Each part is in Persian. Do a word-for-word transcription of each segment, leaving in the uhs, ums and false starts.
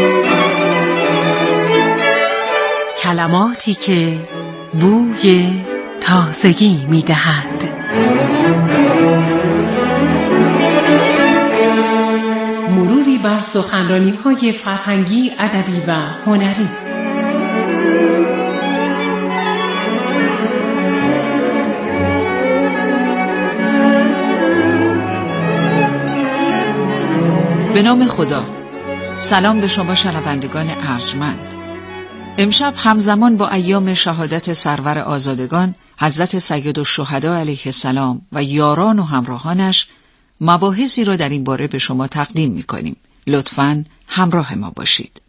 کلماتی که بوی تازگی می دهد. مروری بر سخنرانی‌های فرهنگی، ادبی و هنری. به نام خدا. سلام به شما شنوندگان ارجمند. امشب همزمان با ایام شهادت سرور آزادگان حضرت سیدالشهدا علیه السلام و یاران و همراهانش مباحثی را در این باره به شما تقدیم می‌کنیم. لطفاً همراه ما باشید.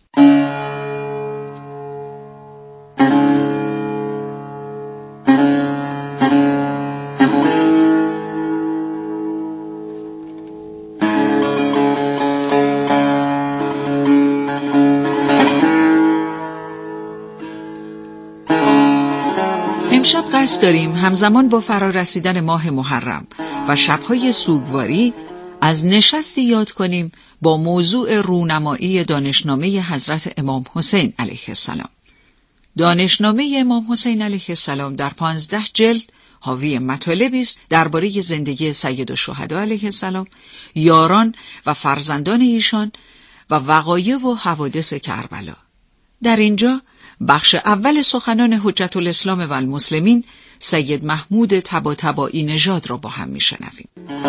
امشب قصد داریم همزمان با فرارسیدن ماه محرم و شب‌های سوگواری از نشستی یاد کنیم با موضوع رونمایی دانشنامه حضرت امام حسین علیه السلام. دانشنامه امام حسین علیه السلام در پانزده جلد حاوی مطالبی است درباره زندگی سیدالشهدا علیه السلام، یاران و فرزندان ایشان و وقایع و حوادث کربلا. در اینجا بخش اول سخنان حجت الاسلام و المسلمین سید محمود طباطبایی نژاد را با هم میشنویم.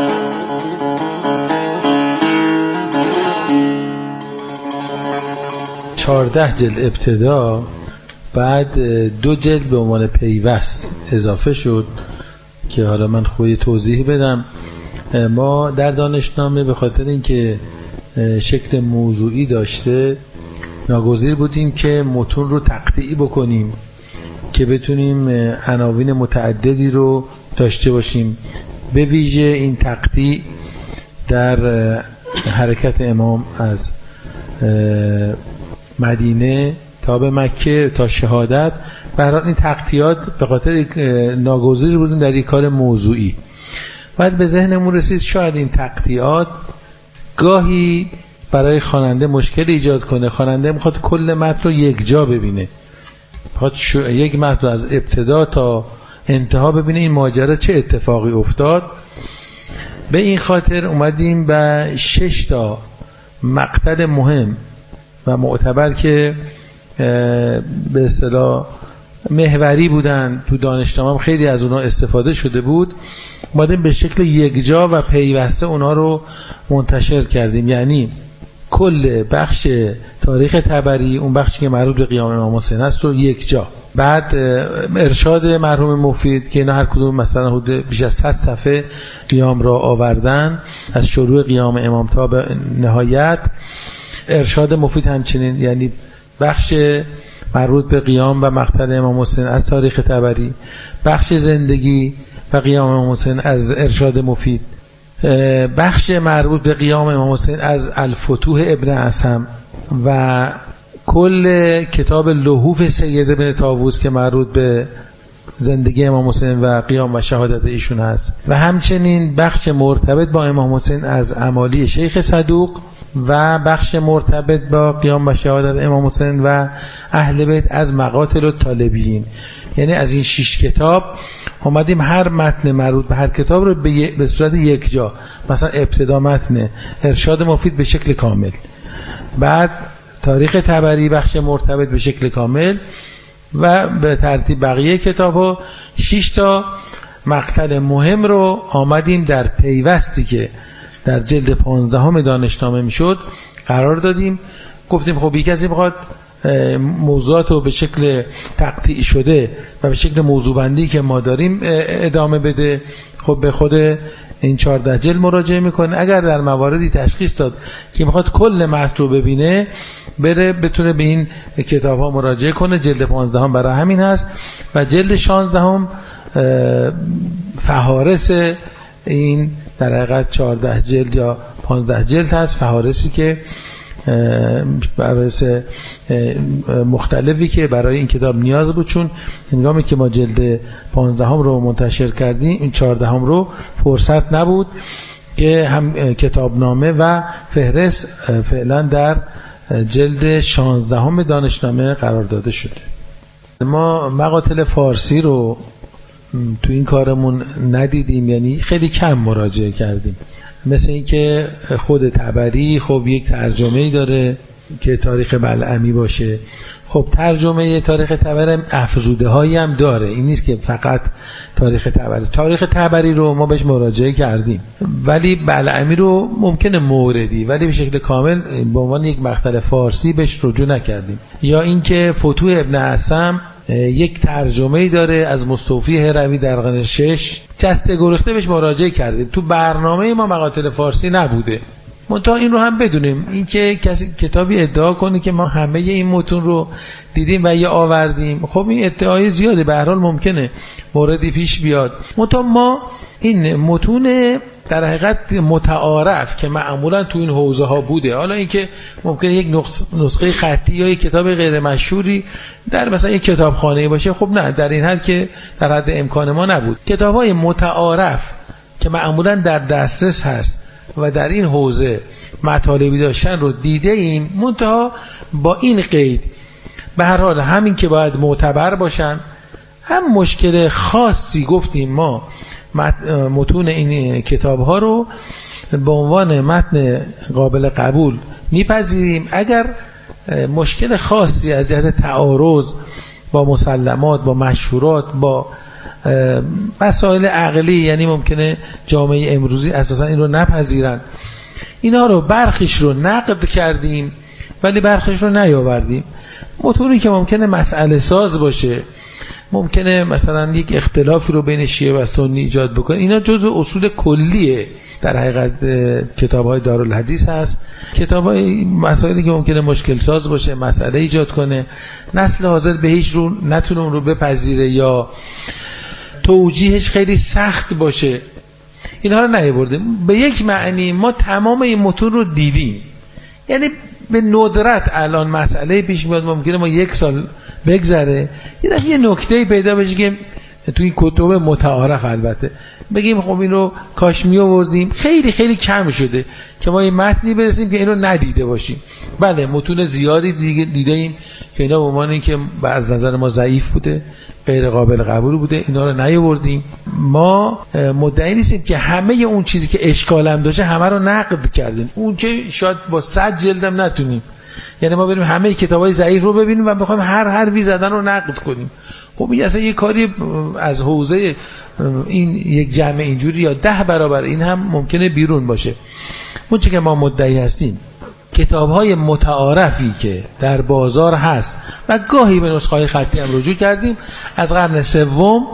چهارده جلد ابتدا، بعد دو جلد به عنوان پیوست اضافه شد که حالا من خودی توضیح بدم. ما در دانشنامه به خاطر اینکه شکل موضوعی داشته ناگزیر بودیم که متون رو تقطیعی بکنیم که بتونیم عناوین متعددی رو داشته باشیم. به ویژه این تقطیع در حرکت امام از مدینه تا به مکه تا شهادت، برای این تقطیعات به خاطر ناگزیر بودیم در این کار موضوعی. بعد به ذهنمون رسید شاید این تقطیعات گاهی برای خواننده مشکل ایجاد کنه. خواننده میخواد کل متن رو یک جا ببینه، میخواد یک متن رو از ابتدا تا انتها ببینه این ماجرا چه اتفاقی افتاد. به این خاطر اومدیم به شش تا مقطع مهم و معتبر که به اصطلاح محوری بودن تو دانشنامه، خیلی از اونها استفاده شده بود، اومدیم به شکل یک جا و پیوسته اونها رو منتشر کردیم. یعنی کل بخش تاریخ طبری، اون بخشی که مربوط به قیام امام حسین است رو یک جا، بعد ارشاد مرحوم مفید که اینا هر کدوم مثلا حدود بیش از صد صفحه قیام را آوردن از شروع قیام امام تا به نهایت. ارشاد مفید همچنین، یعنی بخش مربوط به قیام و مقتل امام حسین از تاریخ طبری، بخش زندگی و قیام امام حسین از ارشاد مفید، بخش مربوط به قیام امام حسین از الفتوح ابن عصم و کل کتاب لحوف سید ابن طاووس که مربوط به زندگی امام حسین و قیام و شهادت ایشون هست، و همچنین بخش مرتبط با امام حسین از اعمالی شیخ صدوق و بخش مرتبط با قیام و شهادت امام حسین و اهل بیت از مقاتل الطالبین. یعنی از این شش کتاب اومدیم هر متن مربوط به هر کتاب رو به, به صورت یک جا، مثلا ابتدا متن ارشاد مفید به شکل کامل، بعد تاریخ طبری بخش مرتبط به شکل کامل و به ترتیب بقیه کتاب ها شش تا مقطع مهم رو آمدیم در پیوستی که در جلد پانزدهم دانشنامه میشد قرار دادیم. گفتیم خب یک کسی بخواد موضوعات رو به شکل تقطیع شده و به شکل موضوع بندی که ما داریم ادامه بده، خب به خود این چهارده جلد مراجعه میکنه. اگر در مواردی تشخیص داد که میخواد کل متن رو ببینه، بره بتونه به این کتاب ها مراجعه کنه. جلد پانزدهم برای همین هست و جلد شانزدهم فهارس این در حقیقت چهارده جلد یا پانزده جلد هست، فهارسی که فهارس مختلفی که برای این کتاب نیاز بود، چون هنگامی که ما جلد پانزدهم رو منتشر کردیم این چهاردهم رو فرصت نبود که هم کتابنامه و فهرست فعلا در جلد شانزدهم دانشنامه قرار داده شده. ما مقاتل فارسی رو تو این کارمون ندیدیم، یعنی خیلی کم مراجعه کردیم. مثل این که خود طبری خب یک ترجمه‌ای داره که تاریخ بلعمی باشه. خب ترجمه تاریخ طبری افزوده هایی هم داره، این نیست که فقط تاریخ طبری. تاریخ طبری رو ما بهش مراجعه کردیم، ولی بلعمی رو ممکنه موردی ولی به شکل کامل به عنوان یک مقتل فارسی بهش رجوع نکردیم. یا اینکه فتوح ابن عصم یک ترجمه‌ای داره از مستوفی هروی در قرن شش، جسته گریخته بهش مراجعه کردیم. تو برنامه ما مقاتل فارسی نبوده. منتها این رو هم بدونیم، این که کسی کتابی ادعا کنه که ما همه این متون رو دیدیم و یا آوردیم، خب این ادعای زیاده، به هر حال ممکنه موردی پیش بیاد. منتها ما این متون در حقیقت متعارف که معمولا تو این حوزه ها بوده، حالا اینکه ممکنه یک نسخه خطی یا یک کتاب غیر مشهوری در مثلا یک کتابخانه باشه، خب نه، در این حد که در حد امکان ما نبود. کتاب‌های متعارف که معمولا در دسترس هست و در این حوزه مطالبی داشتن رو دیده ایم، منتها با این قید به هر حال همین که باید معتبر باشن، هم مشکل خاصی گفتیم ما متون این کتاب ها رو به عنوان متن قابل قبول میپذیریم اگر مشکل خاصی از جهت تعارض با مسلمات، با مشهورات، با مسائل عقلی، یعنی ممکنه جامعه امروزی اساسا این رو نپذیرن، اینا رو برخیش رو نقد کردیم ولی برخیش رو نیاوردیم. متونی که ممکنه مسئله ساز باشه، ممکنه مثلا یک اختلافی رو بین شیعه و سنی ایجاد بکنه، اینا جزء اصول کلیه در حقیقت کتاب‌های دارالحدیث هست. کتاب‌های مسائلی که ممکنه مشکل ساز باشه، مسئله ایجاد کنه، نسل حاضر به هیچ رو نتونه اون رو بپذیره یا توجیهش خیلی سخت باشه، اینها رو نیاوردیم. به یک معنی ما تمام این متون رو دیدیم، یعنی به ندرت الان مسئله پیش میاد ممکنه ما یک سال بگذره یه یه نکته پیدا بشه که تو این کتب متعارف البته بگیم خب این رو کاش می آوردیم. خیلی خیلی کم شده که ما این متنی برسیم که این رو ندیده باشیم. بله متون زیادی دیگه دیده ایم که اینا به عنوان این که از نظر ما ضعیف بوده، غیر قابل قبول بوده، اینا رو نیاوردیم. ما مدعی نیستیم که همه اون چیزی که اشکال هم داشته همه رو نقد کردیم، اون که شاید با صد جلدم نتونیم، یعنی ما بریم همه کتابای ضعیف رو ببینیم و بخوایم هر حرفی زدن رو نقد کنیم. خب این اصلا یه کاری از حوزه این یک جمع اینجوری یا ده برابر این هم ممکنه بیرون باشه. اون چه که ما مدعی هستیم کتاب‌های متعارفی که در بازار هست و گاهی به نسخه‌های خطی هم رجوع کردیم، از قرن سوم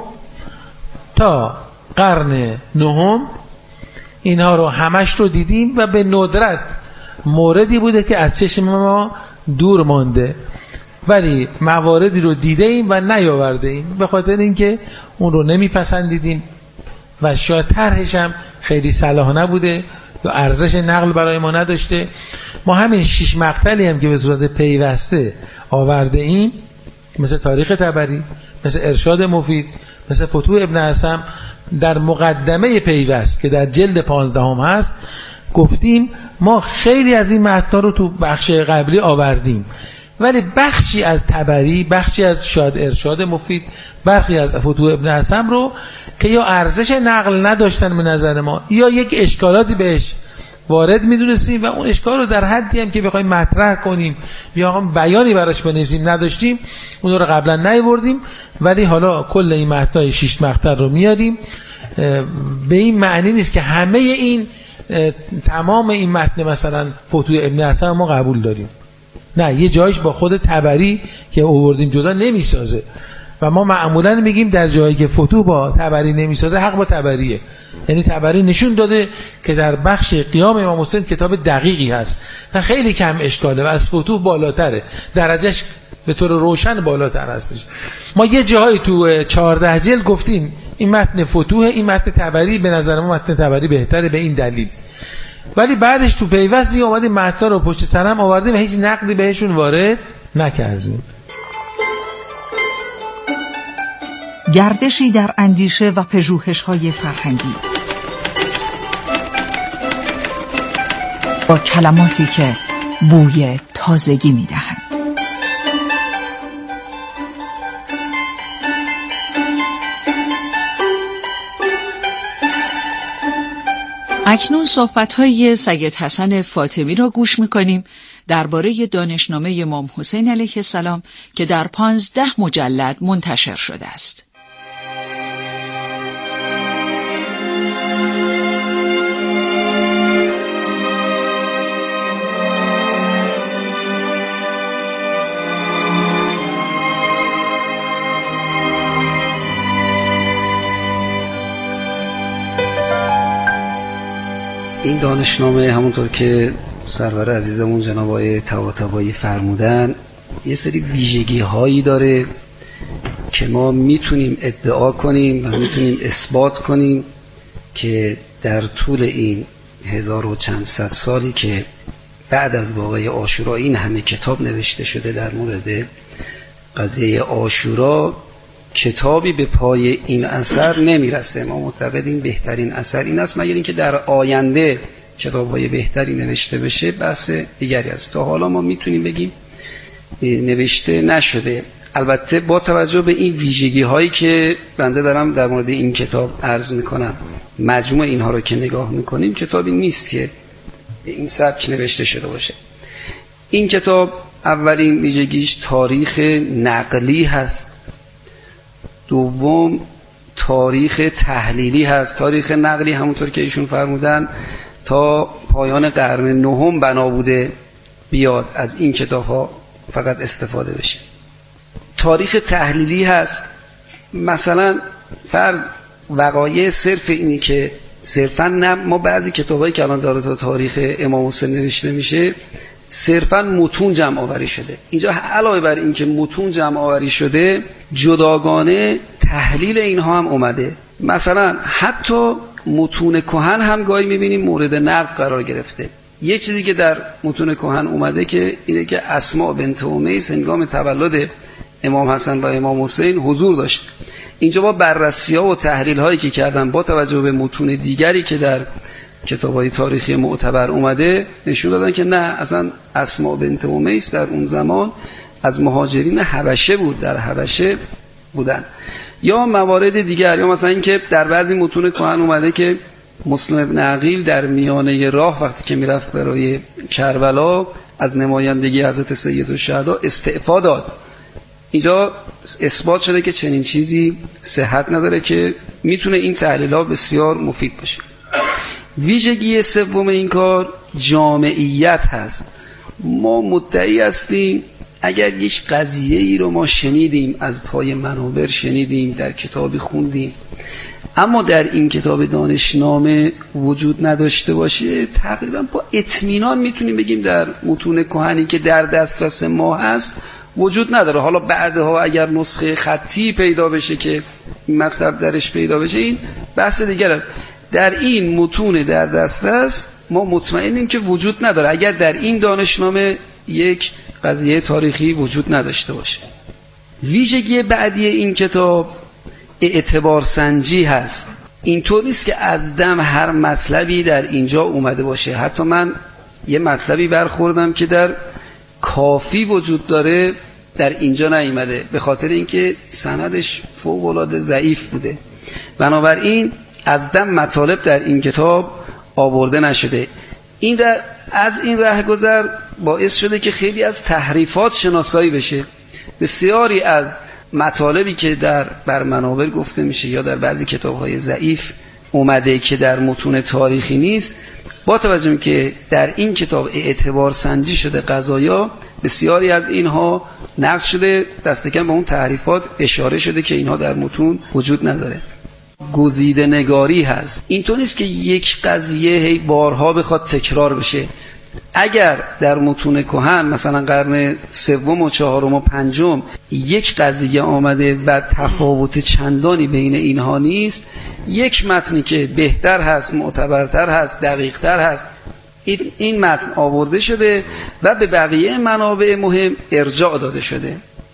تا قرن نهم اینها رو همش رو دیدیم و به ندرت موردی بوده که از چشم ما دور مانده، ولی مواردی رو دیده ایم و نیاورده ایم به خاطر اینکه اون رو نمیپسندیدیم و شاید طرحش هم خیلی صلاح نبوده یا ارزش نقل برای ما نداشته. ما همین شش مقتلی هم که به صورت پیوسته آورده ایم، مثل تاریخ طبری، مثل ارشاد مفید، مثل فتوح ابن عصم، در مقدمه پیوست که در جلد پانزدهم هست گفتیم ما خیلی از این متن‌ها رو تو بخش قبلی آوردیم، ولی بخشی از طبری، بخشی از شاید ارشاد مفید، برخی از فتوح ابن عصم رو که یا ارزش نقل نداشتن به نظر ما یا یک اشکالاتی بهش وارد میدونستیم و اون اشکال رو در حدی هم که بخوایم مطرح کنیم یا هم بیانی براش بنویسیم نداشتیم، اون رو قبلا نیاوردیم. ولی حالا کل این متن‌های شش مقطع رو میاریم. به این معنی نیست که همه این تمام این متن مثلا فتوح ابن عصم ما قبول داریم، نه، یه جایش با خود طبری که آوردیم جدا نمیسازه و ما معمولا میگیم در جایی که فتوح با طبری نمیسازه حق با طبریه. یعنی طبری نشون داده که در بخش قیام امام حسین کتاب دقیقی هست و خیلی کم اشکاله و از فتوح بالاتره، درجهش به طور روشن بالاتر هستش. ما یه جایی تو چهارده جلد گفتیم این متن فتوح، این متن طبری به نظر ما متن طبری بهتره به این دلیل، ولی بعدش تو پیوستی اومدیم متن رو پشت سرم آوردیم و هیچ نقدی بهشون وارد نکردیم. گردشی در اندیشه و پژوهش‌های فرهنگی با کلماتی که بوی تازه تازگی می‌دهد. اکنون صحبت‌های سید حسن فاطمی را گوش می‌کنیم درباره دانشنامه امام حسین علیه السلام که در پانزده مجلد منتشر شده است. این دانشنامه همونطور که سرور عزیزمون جناب آقای طباطبایی فرمودن یه سری ویژگی هایی داره که ما میتونیم ادعا کنیم و میتونیم اثبات کنیم که در طول این هزار و چند صد سالی که بعد از واقعه عاشورا این همه کتاب نوشته شده در مورد قضیه عاشورا، کتابی به پای این اثر نمیرسه. ما معتقدیم بهترین اثر این است، مگر اینکه در آینده کتاب‌های بهتری نوشته بشه بحث دیگری است. تا حالا ما میتونیم بگیم نوشته نشده. البته با توجه به این ویژگی هایی که بنده دارم در مورد این کتاب عرض میکنم، مجموع اینها رو که نگاه میکنیم کتابی نیست که این سبک نوشته شده باشه. این کتاب اولین ویژگیش تاریخ نقلی هست، دوم تاریخ تحلیلی هست. تاریخ نقلی همونطور که ایشون فرمودن تا پایان قرن نهم بنا بوده بیاد از این کتاب ها فقط استفاده بشه. تاریخ تحلیلی هست، مثلا فرض وقایع صرف اینی که صرفا نه، ما بعضی کتابایی که الان داره تا تاریخ امام حسین نوشته میشه صرفا متون جمع آوری شده. اینجا علاوه بر این که متون جمع آوری شده جداگانه تحلیل اینها هم اومده. مثلا حتی متون کهن هم گاهی میبینیم مورد نقد قرار گرفته. یه چیزی که در متون کهن اومده که اینه که اسماء بنت امیس هنگام تولد امام حسن و امام حسین حضور داشت. اینجا با بررسی‌ها و تحلیل‌هایی که کردن با توجه به متون دیگری که در کتاب‌های تاریخی معتبر اومده نشون دادن که نه، اصلا اسماء بنت امیس در اون زمان از مهاجرین حبشه بود، در حبشه بودن. یا موارد دیگر، یا مثلا اینکه در بعضی متون کهن اومده که مسلم بن عقیل در میانه راه وقتی که میرفت برای کربلا از نمایندگی حضرت سیدالشهدا استعفا داد. اینجا اثبات شده که چنین چیزی صحت نداره که میتونه این تحلیل‌ها بسیار مفید باشه. ویژگی سوم این کار جامعیت هست. ما مدعی هستیم اگر یک قضیه ای رو ما شنیدیم، از پای منابر شنیدیم، در کتابی خوندیم، اما در این کتاب دانشنامه وجود نداشته باشه، تقریبا با اطمینان میتونیم بگیم در متون کهنی که در دسترس ما هست وجود نداره. حالا بعدها اگر نسخه خطی پیدا بشه که مطلب درش پیدا بشه این بحث دیگره. در این متون در دسترس ما مطمئنیم که وجود نداره اگر در این دانشنامه یک قضیه تاریخی وجود نداشته باشه. ویژگی بعدی این کتاب اعتبار سنجی هست. اینطور نیست که از دم هر مطلبی در اینجا اومده باشه. حتی من یه مطلبی برخوردم که در کافی وجود داره در اینجا نیامده، به خاطر اینکه سندش فوق العاده ضعیف بوده. بنابراین از دم مطالب در این کتاب آورده نشده. این ره از این رهگذر باعث شده که خیلی از تحریفات شناسایی بشه. بسیاری از مطالبی که در بر منابر گفته میشه یا در بعضی کتاب‌های ضعیف اومده که در متون تاریخی نیست، با توجه به که در این کتاب اعتبار سنجی شده قضایا، بسیاری از اینها نقد شده، دست کم به اون تحریفات اشاره شده که اینها در متون وجود نداره. گزیده نگاری هست. اینطور نیست که یک قضیه هی بارها بخواد تکرار بشه. اگر در متون کهن مثلا قرن سوم و چهارم و پنجم یک قضیه آمده و تفاوت چندانی بین اینها نیست، یک متنی که بهتر هست، معتبرتر هست، دقیقتر هست، این, این متن آورده شده و به بقیه منابع مهم ارجاع داده شده.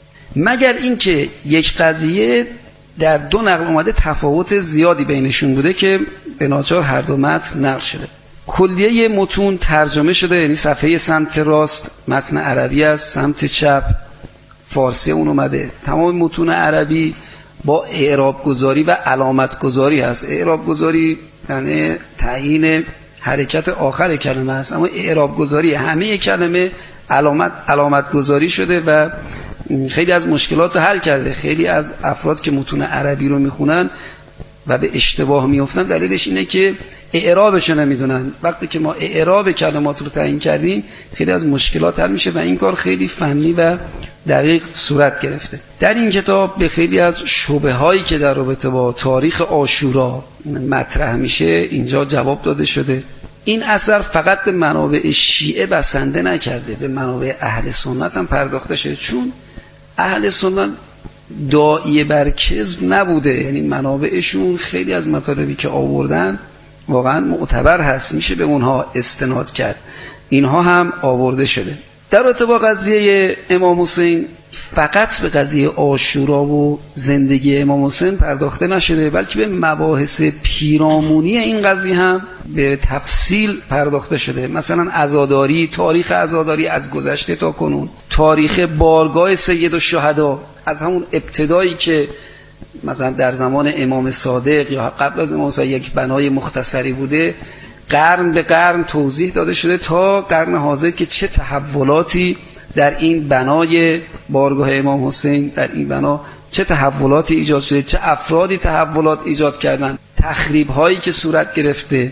مگر اینکه یک قضیه در دو نقل اومده تفاوت زیادی بینشون بوده که به ناچار هر دو متن نقل شده. کلیه متون ترجمه شده، یعنی صفحه سمت راست متن عربی است، سمت چپ فارسی اون اومده. تمام متون عربی با اعراب گذاری و علامت گذاری هست. اعراب گذاری یعنی تعیین حرکت آخر کلمه است، اما اعراب گذاری همه کلمه علامت علامت گذاری شده و خیلی از مشکلات رو حل کرده. خیلی از افراد که متون عربی رو میخونن و به اشتباه میافتن دلیلش اینه که اعرابش رو نمیدونن. وقتی که ما اعراب کلمات رو تعیین کردیم خیلی از مشکلات حل میشه و این کار خیلی فنی و دقیق صورت گرفته. در این کتاب به خیلی از شبههایی که در رابطه با تاریخ عاشورا مطرح میشه اینجا جواب داده شده. این اثر فقط به منابع شیعه بسنده نکرده، به منابع اهل سنت هم پرداخته شده، چون اهل سنت داعیه بر کذب نبوده، یعنی منابعشون خیلی از مطالبی که آوردن واقعا معتبر هست، میشه به اونها استناد کرد. اینها هم آورده شده. در رابطه با قضیه امام حسین فقط به قضیه عاشورا و زندگی امام حسین پرداخته نشده، بلکه به مباحث پیرامونی این قضیه هم به تفصیل پرداخته شده. مثلا عزاداری، تاریخ عزاداری از گذشته تا کنون، تاریخ بارگاه سید الشهدا از همون ابتدایی که مثلا در زمان امام صادق یا قبل از امام صادق یک بنای مختصری بوده، قرن به قرن توضیح داده شده تا قرن حاضر که چه تحولاتی در این بنای بارگاه امام حسین، در این بنا چه تحولاتی ایجاد شده، چه افرادی تحولات ایجاد کردن، تخریب هایی که صورت گرفته،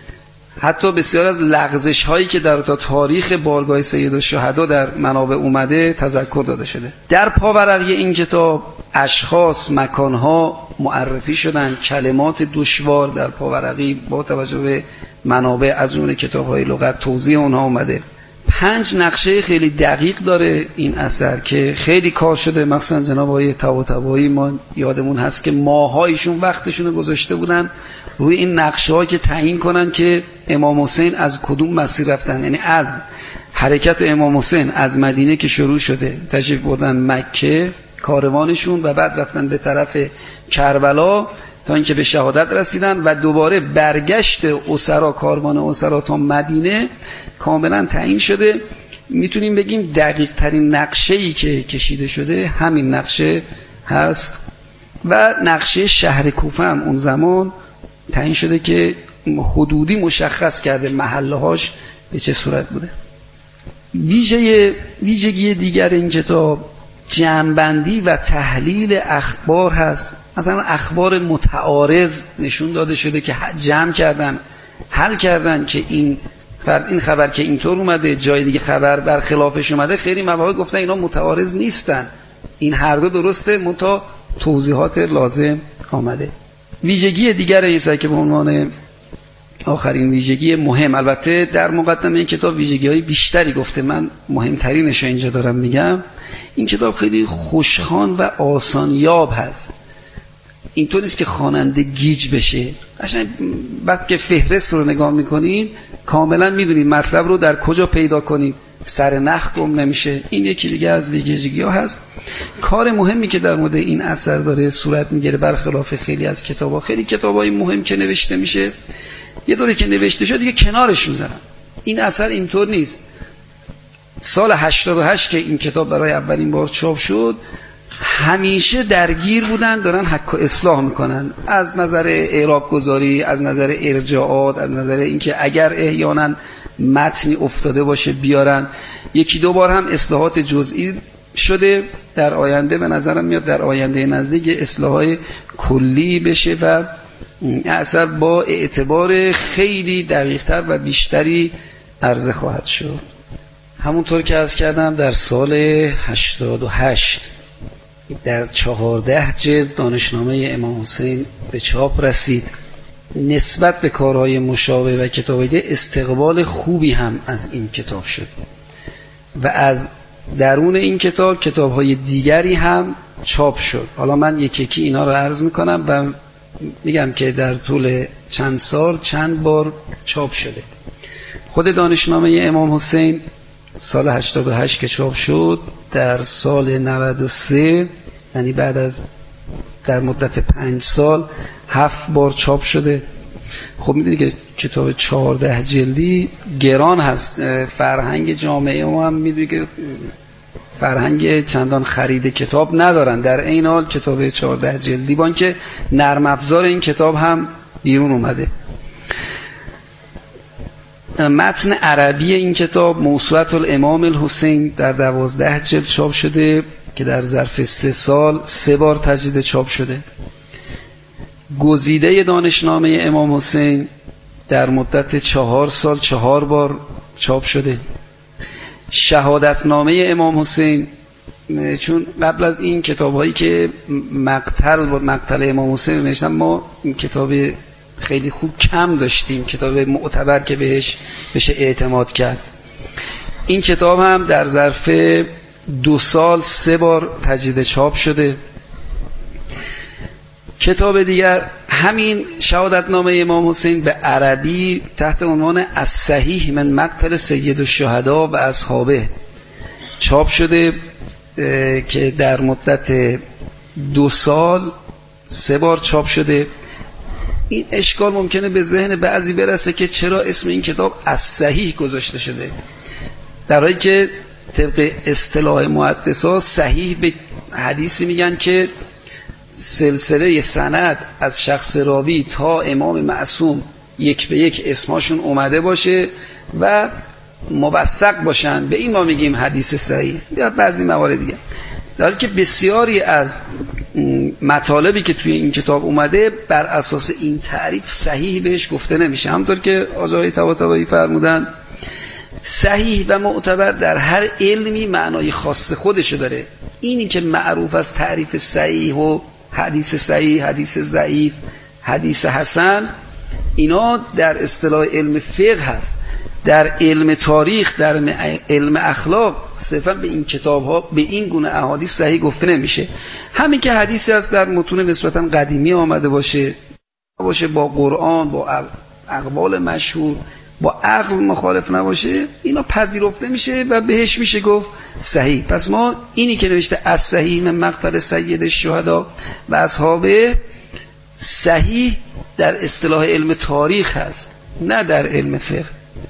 حتی بسیار از لغزش هایی که در تاریخ بارگاه سید الشهدا در منابع اومده تذکر داده شده. در پاورقی این کتاب اشخاص، مکانها معرفی شدن، کلمات دشوار در پاورقی با توجه به منابع از اون کتاب‌های لغت توضیح اونها اومده. پنج نقشه خیلی دقیق داره این اثر که خیلی کار شده، مخصوصا جناب آقای طباطبایی ما یادمون هست که ماهایشون وقتشون رو گذاشته بودن روی این نقشه‌ها که تعیین کنن که امام حسین از کدوم مسیر رفتن، یعنی از حرکت امام حسین از مدینه که شروع شده تشریف بردن مکه کاروانشون و بعد رفتن به طرف کربلا تا اینکه به شهادت رسیدن و دوباره برگشت اسرا، کاروان اسرا تا مدینه کاملا تعیین شده. میتونیم بگیم دقیق ترین نقشه‌ای که کشیده شده همین نقشه هست و نقشه شهر کوفه هم اون زمان تعیین شده که حدودی مشخص کرده محلهاش به چه صورت بوده. ویژه ویژگی دیگر این کتاب جمع‌بندی و تحلیل اخبار هست. مثلا اخبار متعارض نشون داده شده که جمع کردن، حل کردن که این فرض این خبر که اینطور اومده جای دیگه خبر برخلافش اومده، خیلی مواقع گفتن اینا متعارض نیستن، این هر دو درسته، منتها توضیحات لازم آمده. ویژگی دیگر این که به عنوان آخرین ویژگی مهم، البته در مقدمه این کتاب ویژگی‌های بیشتری گفته، من مهمترینش اینجا دارم میگم. این کتاب خیلی خوشخوان و آسان یاب هست، اینطور نیست که خواننده گیج بشه. قشنگ وقتی که فهرست رو نگاه میکنید کاملا میدونید مطلب رو در کجا پیدا کنید، سر نخ گم نمیشه. این یکی دیگه از ویژگی‌ها هست. کار مهمی که در مورد این اثر داره صورت میگیره برخلاف خیلی از کتاب‌ها. خیلی کتاب‌های مهم که نوشته میشه یه دوره که نوشته شد دیگه کنارش میذارن. این اثر اینطور نیست. سال هشتاد و هشت که این کتاب برای اولین بار چاپ شد همیشه درگیر بودن، دارن حک و اصلاح میکنن، از نظر اعراب گذاری، از نظر ارجاعات، از نظر اینکه اگر احیانا متنی افتاده باشه بیارن. یکی دو بار هم اصلاحات جزئی شده، در آینده به نظرم میاد در آینده نزدیک اصلاحات کلی بشه و اثر با اعتبار خیلی دقیق‌تر و بیشتری عرضه خواهد شد. همونطور که عرض کردم در سال هشتاد و هشت در چهارده جلد دانشنامه امام حسین به چاپ رسید. نسبت به کارهای مشابه و کتاب‌های دیگه استقبال خوبی هم از این کتاب شد و از درون این کتاب کتاب‌های دیگری هم چاپ شد. حالا من یکی یکی اینا رو عرض میکنم و میگم که در طول چند سال چند بار چاپ شده. خود دانشنامه امام حسین سال هشتاد و هشت که چاپ شد، در سال نود و سه یعنی بعد از در مدت پنج سال هفت بار چاپ شده. خب میدونی که کتاب چهارده جلدی گران هست، فرهنگ جامعه ما هم میدونی که فرهنگ چندان خرید کتاب ندارن، در این حال کتاب چهارده جلدی با اینکه نرم افزار این کتاب هم بیرون اومده. متن عربی این کتاب موسوعة الامام الحسین در دوازده جلد چاپ شده که در ظرف سه سال سه بار تجدید چاپ شده. گزیده دانشنامه امام حسین در مدت چهار سال چهار بار چاپ شده. شهادتنامه امام حسین، چون قبل از این کتاب‌هایی که مقتل و مقتل امام حسین رو نوشتن ما این کتاب خیلی خوب کم داشتیم، کتاب معتبر که بهش بشه اعتماد کرد. این کتاب هم در ظرف دو سال سه بار تجدید چاپ شده. کتاب دیگر همین شهادتنامه امام حسین به عربی تحت عنوان الصحیح من مقتل سید الشهدا و اصحابه چاپ شده که در مدت دو سال سه بار چاپ شده. این اشکال ممکنه به ذهن بعضی برسه که چرا اسم این کتاب الصحیح گذاشته شده، در حالی که طبق اصطلاح محدثا صحیح به حدیثی میگن که سلسله سند از شخص راوی تا امام معصوم یک به یک اسماشون اومده باشه و موثق باشن، به این ما میگیم حدیث صحیح. یا بعضی موارد دیگه، در حالی که بسیاری از مطالبی که توی این کتاب اومده بر اساس این تعریف صحیح بهش گفته نمیشه. همونطور که آقای طباطبایی فرمودن صحیح و معتبر در هر علمی معنای خاص خودشو داره. اینی که معروف از تعریف صحیح و حدیث صحیح، حدیث ضعیف، حدیث حسن، اینا در اصطلاح علم فقه هست. در علم تاریخ، در علم اخلاق صرفا به این کتاب ها به این گونه احادیث صحیح گفته نمیشه. همین که حدیثی است در متون نسبتا قدیمی آمده باشه باشه با قرآن، با اقوال مشهور، با عقل مخالف نباشه، اینا پذیرفته میشه و بهش میشه گفت صحیح. پس ما اینی که نوشته از صحیح من مقتل سید الشهدا و اصحابه صحیح در اصطلاح علم تاریخ هست، نه در علم فقه.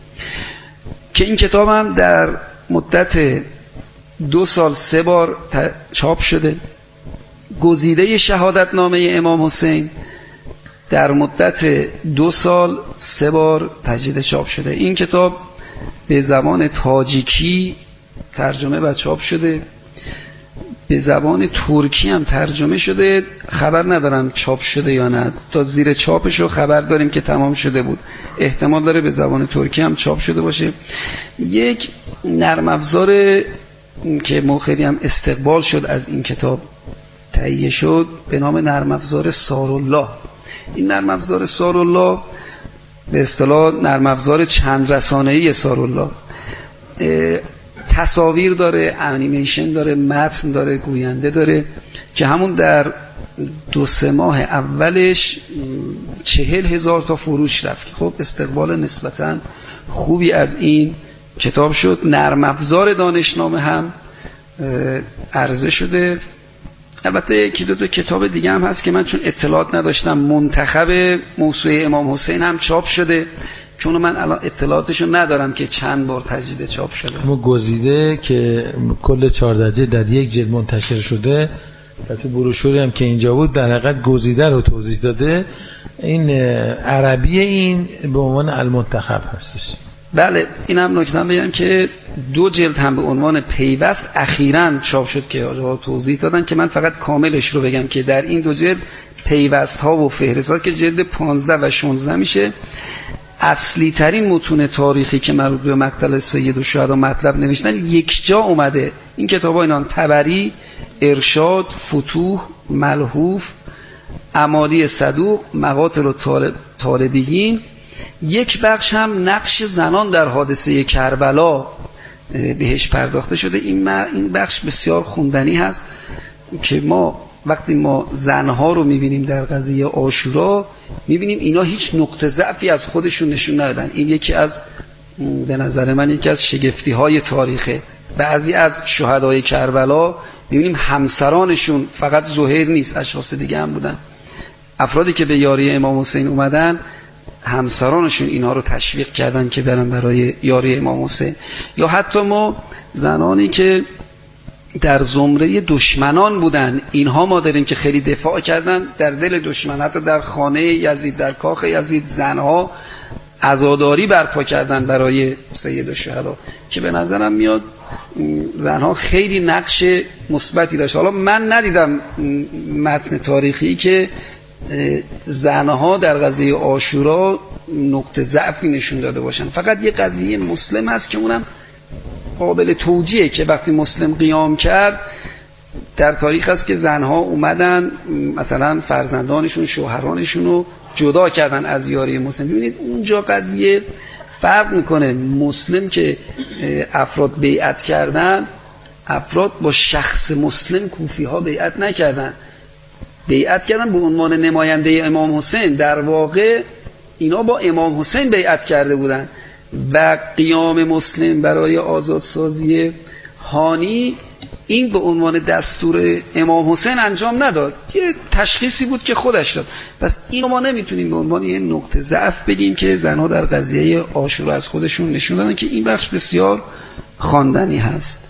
که این کتاب هم در مدت دو سال سه بار چاپ شده. گزیده شهادتنامه امام حسین در مدت دو سال سه بار تجدید چاپ شده. این کتاب به زبان تاجیکی ترجمه و چاپ شده، به زبان ترکی هم ترجمه شده. خبر ندارم چاپ شده یا نه، تا زیر چاپش رو خبر داریم که تمام شده بود. احتمال داره به زبان ترکی هم چاپ شده باشه. یک نرم افزار که موخری هم استقبال شد از این کتاب تهیه شد به نام نرم افزار سارالله. این نرم افزار سارالله به اصطلاح نرم افزار چند رسانه‌ای سارالله، تصاویر داره، انیمیشن داره، متن داره، گوینده داره، که همون در دو سه ماه اولش چهل هزار تا فروش رفت. خب استقبال نسبتاً خوبی از این کتاب شد. نرم افزار دانشنامه هم عرضه شده. البته یکی دو تا کتاب دیگه هم هست که من چون اطلاعات نداشتم، منتخب موسوعه امام حسین هم چاپ شده، چون من الان اطلاعاتشو ندارم که چند بار تجدید چاپ شده. اما گزیده که کل چهارده جلد در یک جلد منتشر شده و تو بروشوری هم که اینجا بود در حقیقت گزیده رو توضیح داده. این عربی این به عنوان المنتخب هستش. بله، این هم نکته بگم که دو جلد هم به عنوان پیوست اخیراً چاپ شد که آقا توضیح دادن، که من فقط کاملش رو بگم که در این دو جلد پیوست ها و فهرستات که جلد پانزده و شانزده میشه، اصلی ترین متون تاریخی که مربوط به مقتل سید الشهدا مطلب نوشتن یک جا اومده. این کتاب‌ها اینان: طبری، ارشاد، فتوح، ملحوف، امالی صدوق، مقاتل طالبیین. یک بخش هم نقش زنان در حادثه کربلا بهش پرداخته شده. این این بخش بسیار خوندنی هست که ما وقتی ما زنها رو میبینیم در قضیه عاشورا میبینیم اینا هیچ نقطه ضعفی از خودشون نشون ندادن. این یکی از به نظر من یکی از شگفتی های تاریخه. بعضی از شهدای کربلا میبینیم همسرانشون فقط زهیر نیست، اشخاص دیگه هم بودن. افرادی که به یاری امام حسین اومدن همسرانشون اینها رو تشویق کردن که برن برای یاری امام حسین. یا حتی ما زنانی که در زمره دشمنان بودن، اینها ما داریم که خیلی دفاع کردن در دل دشمن، حتی در خانه یزید، در کاخ یزید زنها عزاداری برپا کردن برای سید الشهدا که به نظرم میاد زنها خیلی نقش مثبتی داشت. حالا من ندیدم متن تاریخی که زنها در قضیه عاشورا نقطه ضعفی نشون داده باشن، فقط یه قضیه مسلم هست که اونم قابل توجیه که وقتی مسلم قیام کرد در تاریخ هست که زنها اومدن مثلا فرزندانشون، شوهرانشون رو جدا کردن از یاری مسلم. ببینید اونجا قضیه فرق میکنه. مسلم که افراد بیعت کردن، افراد با شخص مسلم کوفی ها بیعت نکردن، بیعت کردن به عنوان نماینده امام حسین. در واقع اینا با امام حسین بیعت کرده بودن و قیام مسلم برای آزادسازی هانی این به عنوان دستور امام حسین انجام نداد، یه تشخیصی بود که خودش داد. پس اینو ما نمیتونیم به عنوان یه نقطه ضعف بگیم که زنها در قضیه عاشورا از خودشون نشون دادن، که این بخش بسیار خواندنی هست.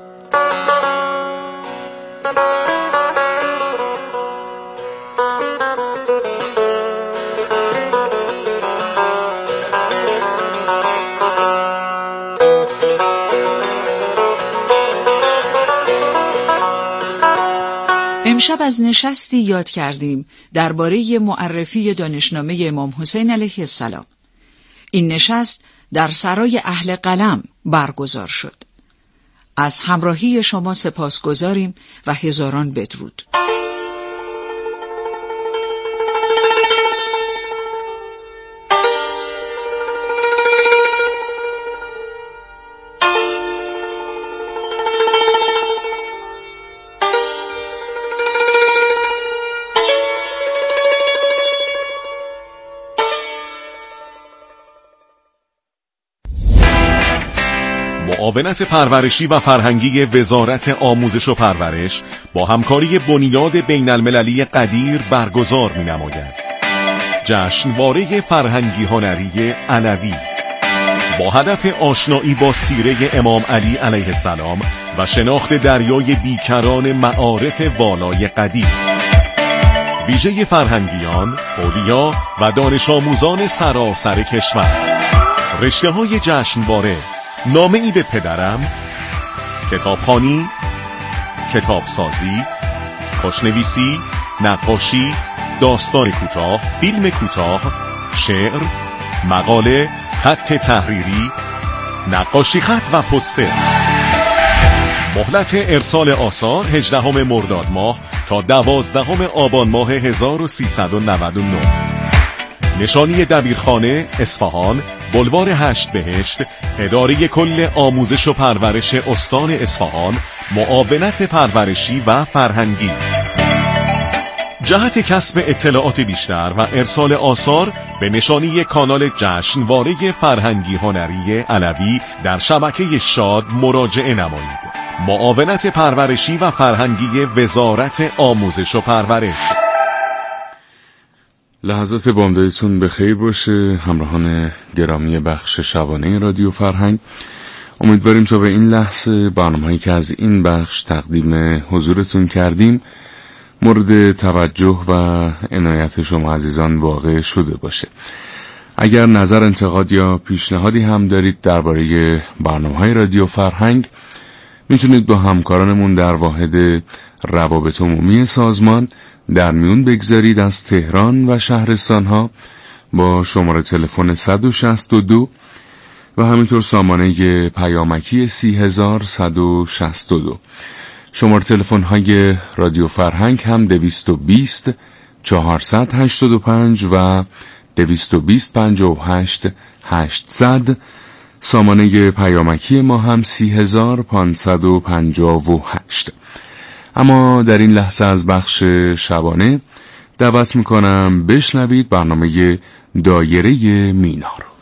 امشب از نشستی یاد کردیم درباره معرفی دانشنامه امام حسین علیه السلام. این نشست در سرای اهل قلم برگزار شد. از همراهی شما سپاسگزاریم و هزاران بدرود. معاونت پرورشی و فرهنگی وزارت آموزش و پرورش با همکاری بنیاد بین المللی قدیر برگزار می نماید. جشنواره فرهنگی هنری علوی با هدف آشنایی با سیره امام علی علیه السلام و شناخت دریای بیکران معارف والای قدیر. ویژه فرهنگیان، اولیا و دانش آموزان سراسر کشور. رشته های جشنواره: نامه ای به پدرم، کتابخوانی، کتابسازی، خوشنویسی، نقاشی، داستان کوتاه، فیلم کوتاه، شعر، مقاله، خط تحریری، نقاشی خط و پوستر. مهلت ارسال آثار هجدهم مرداد ماه تا دوازدهم آبان ماه هزار و سیصد و نود و نه. نشانی دبیرخانه اصفهان، بلوار هشت بهشت، اداره کل آموزش و پرورش استان اصفهان، معاونت پرورشی و فرهنگی. جهت کسب اطلاعات بیشتر و ارسال آثار به نشانی کانال جشنواره فرهنگی هنری علوی در شبکه شاد مراجعه نمایید. معاونت پرورشی و فرهنگی وزارت آموزش و پرورش. لحظات بامدادتون به خیر باشه همراهان گرامی بخش شبانه رادیو فرهنگ. امیدواریم تا به این لحظه برنامه‌هایی که از این بخش تقدیم حضورتون کردیم مورد توجه و عنایت شما عزیزان واقع شده باشه. اگر نظر، انتقاد یا پیشنهادی هم دارید درباره برنامه‌های رادیو فرهنگ، میتونید با همکارانمون در واحد روابط عمومی سازمان در میون بگذارید از تهران و شهرستانها با شماره تلفن صد و شصت و دو و همینطور سامانه پیامکی سی هزار صد و شصت و دو. شماره تلفن های رادیو فرهنگ هم دویست و بیست چهارصد هشتاد و پنج و دویست و بیست پنجاه و هشت هشتصد. سامانه پیامکی ما هم سی هزار پانصد و پنجاه و هشت. اما در این لحظه از بخش شبانه دعوت میکنم بشنوید برنامه دایره مینا رو.